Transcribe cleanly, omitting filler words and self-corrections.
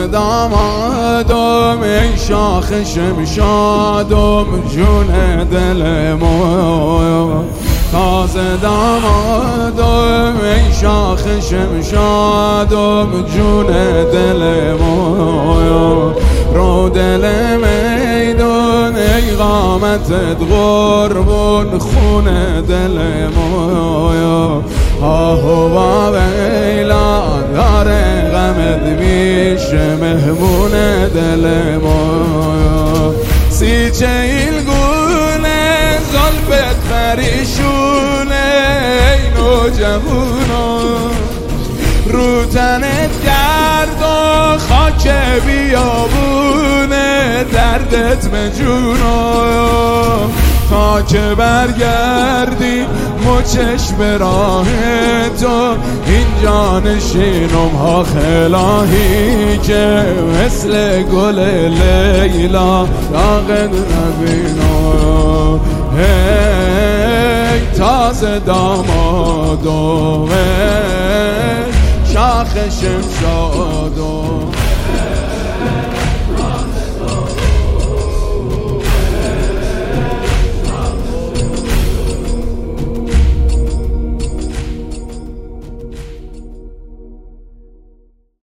دامادم ای شاخ شمشادم جون دل ما، تازه دامادم ای شاخ شمشادم جون دل ما، رو دل میدون ای قامتت قربون خون دل ما، آهو با ویلا داره غمت میشه مهمون دل ما، سی چیل گونه زلفت پریشونه ای نوجوونا، رو تنت گرد و خاک بیابونه دردت مجونا، تا که برگردی مچش به راه تو اینجا نشینم ها خلاهی که مثل گل لیلا داغت نبینا، هی تازه دامادم شاخ شمشادم